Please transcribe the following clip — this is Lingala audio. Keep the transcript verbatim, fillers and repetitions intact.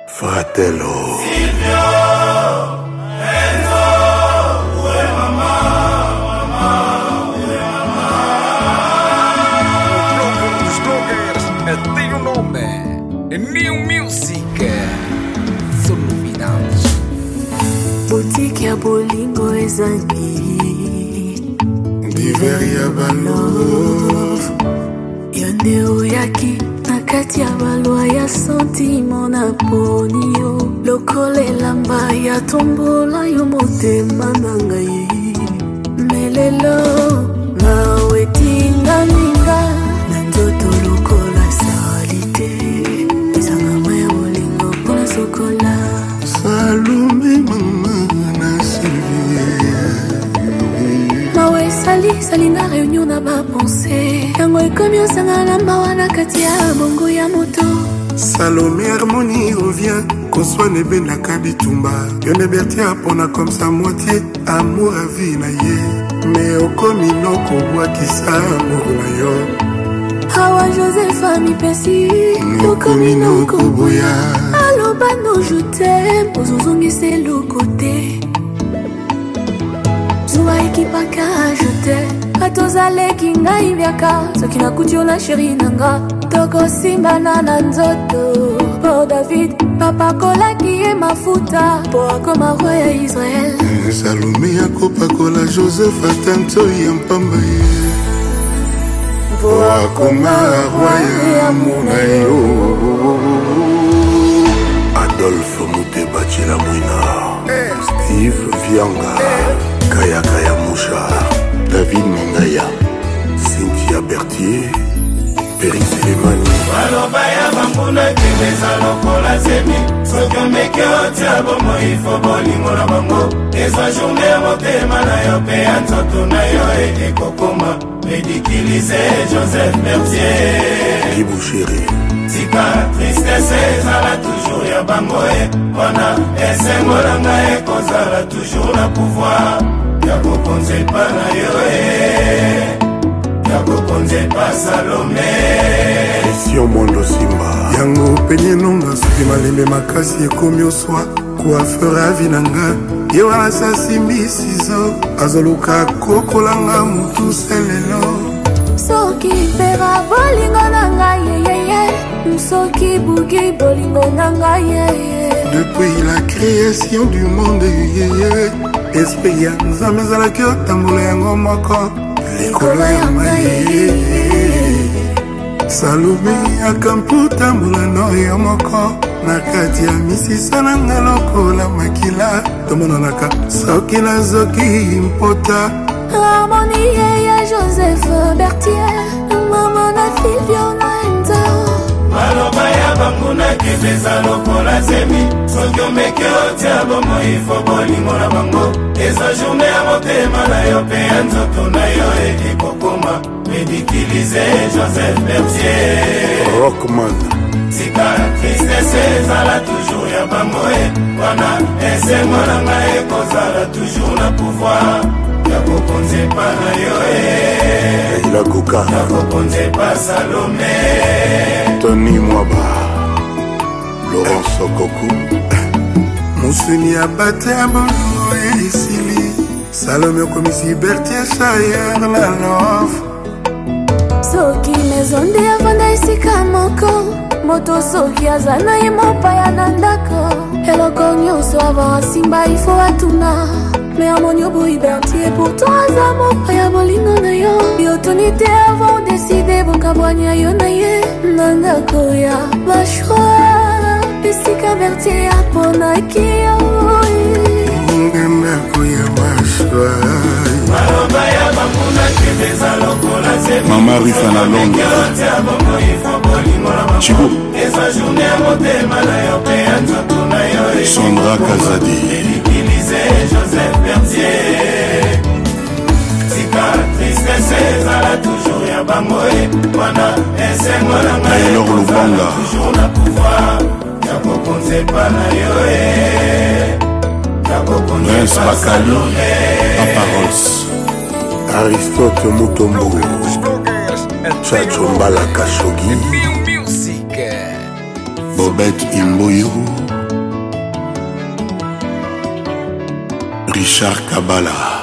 Fratello Silvio, Enzo, où est maman, maman, où est maman? Os bloggers tem um nome, é New Music, são novidades. Boutique ya bolingo ezali Divers ya balove yonde oyaki na kati ya balwa ya sentimo na poni yo lokola elamba ya tombola yo motema na ngai melelo nawe tingalinga na nzoto lokola salite ezanga maya bolingo mpona sokola Salome mama na Sylvie mawe sali sali na réunion na bapense yango ekomi osanga na mbawa na kati ya bongo ya moto Salomé harmonie revient Conçoit nebendaka bitumba yo ne bertia pona comme sa moitié amour à vie na ye mais okomi nokobwakisa amour na yo Hawa Josepha mipesi okomi nokoboya aloba no je t'aime ozozongisa eloko te zuwa ekipaka je t'aime atozaleki ngai vyaka soki nakuti yo na sheri nanga tokosimbana na nzoto po David papa kolaki ye mafuta po akoma roi ya Israel Salomé akopakola Joseph atanto ya mpamba ye po akoma roi ya mona yo Adolphe Mutebachila Mwina Steve Vianga Kaya Kaya Moucha David Mangaya Cynthia Berthier Perry Selemani Baloba ya bambuna kibeza lokola zemi soki omeki otia bomo ifo bolingo na bango ezwa journe ya motema na yo mpe ya nzoto na yo ekokoma medikilize Joseph Mercier Libouchere tika tristesse ezala toujours ya bango e mpona esengo na ngai ekozala toujours na pouvoir ya kokonzepa na yo e ya kokonzepa Salome Sion Mondo Simba yango penye nonga soki malembe makasi ekomi oswa coiffeur avi na nga ye wana sasimbi sizo azoluka kokolanga mutu selelo soki mpera bolingo na ngai yeyeye soki buki bolingo na ngai yeye depuis la création du monde yeye esprit ya nzambe ezalaki otambola yango moko likolo ya maye Salome akamputambola no yo moko na kati ya misisa na nga lokola makila tomonanaka soki nazoki mpota harmonie ya Joseph Berthier mama na Silvio na Enzo maloba ya bambuna kibeza lokola zemi soki omeki otia bomo ifo bolingo na bango eza journe ya motema na yo mpe ya nzoto na yo ekokoma medikilize Joseph Mercier Rockman tika tristesse ezala toujours ya bango e wana esengo na ngai ekozala toujours na pouvoir ya kokonzepa na yo e Ila Kuka ya kokonzepa Salome Tony Mwaba Laurent Sokoku Musuni abate abolo esili Salome komisi Berthier Chayer la love soki mezonde avanda esika moko moto soki aza na ye mopaya na ndako eloko nyonso ava asimba ifo atuna me amoni oboyi Berthier pourtant aza mopaya bolingo na yo yotuni te avant deside bokabwanya yo na ye na ndako ya bashwa esika Berthier aponaki yo ndako ya bashwa maloba ya bambuna kibeza lokola zemi Mama Rifa na Londres otia bomo ifo bolingo na bango Chibu eza journe ya motema na yo mpe ya nzoto na yo Sandra Kazadi medikilize Joseph Mercier tika tristesse ezala toujours ya bango e wana esengo na ngai Taylor Lubanga toujours na pouvoir ya kokonzepa na yo e ya Prince kokonzepa Bakali Aparos Aristote Mutombo Chacho Mbala Kashogi New Music, Bobette Imboyo Richard Kabala.